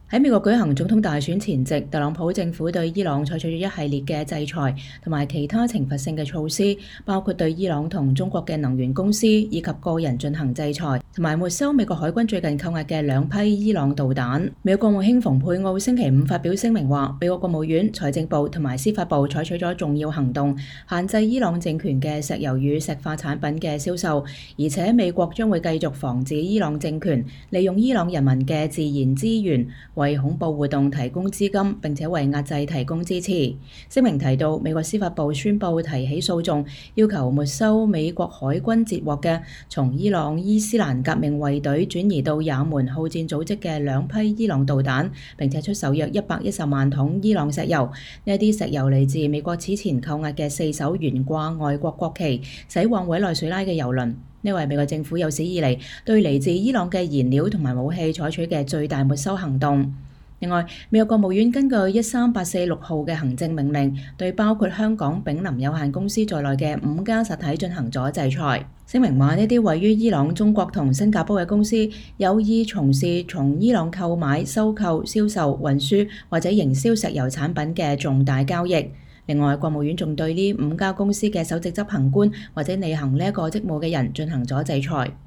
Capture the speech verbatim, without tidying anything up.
喺美國舉行總統大選前夕，特朗普政府對伊朗採取咗一系列嘅制裁同埋其他懲罰性嘅措施，包括對伊朗同中國嘅能源公司以及個人進行制裁，同埋沒收美國海軍最近扣押嘅兩批伊朗導彈。美國國務卿蓬佩奧星期五發表聲明話，美國國務院、財政部同埋司法部採取咗重要行動，限制伊朗政權嘅石油與石化產品嘅銷售，而且美國將會繼續防止伊朗政權利用伊朗人民嘅自然資源為恐怖活動提供資金，並且為壓制提供支持。聲明提到，美國司法部宣布提起訴訟，要求沒收美國海軍截獲嘅從伊朗伊斯蘭革命衛隊轉移到也門好戰組織嘅兩批伊朗導彈，並且出售約一百一十萬桶伊朗石油。呢啲石油嚟自美國此前扣押嘅四艘懸掛外國國旗駛往委內瑞拉嘅油輪。呢為美國政府有史以嚟對嚟自伊朗嘅燃料同埋武器採取嘅最大沒收行動。另外，美國國務院根據一三八四六號嘅行政命令，對包括香港炳林有限公司在內嘅五家實體進行咗制裁。聲明話，呢啲位於伊朗、中國同新加坡嘅公司有意從事從伊朗購買、收購、銷售、運輸或者營銷石油產品嘅重大交易。另外，國務院仲對呢五家公司嘅首席執行官或者履行呢一個職務嘅人進行咗制裁。